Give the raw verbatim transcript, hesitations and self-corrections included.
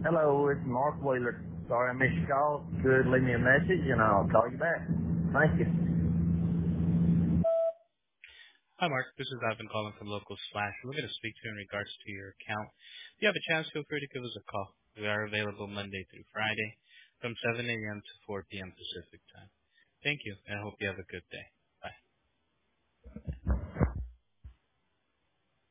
Hello, it's Mark Wheeler. Sorry I missed your call. Good, leave me a message and I'll call you back. Thank you. Hi, Mark. This is Ivan calling from Local Slash. We're going to speak to you in regards to your account. If you have a chance, feel free to give us a call. We are available Monday through Friday from seven a.m. to four p.m. Pacific time. Thank you, and I hope you have a good day.